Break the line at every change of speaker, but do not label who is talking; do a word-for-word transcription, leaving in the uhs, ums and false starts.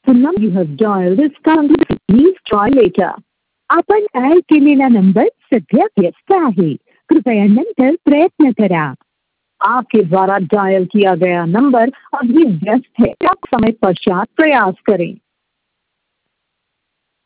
The number you have dialed is currently Please try later. आपण dial केलेला number सध्या व्यस्त आहे. कृपया नंतर प्रयत्न करा. आपके द्वारा डायल किया गया नंबर अभी व्यस्त है. आप समय पश्चात प्रयास करें.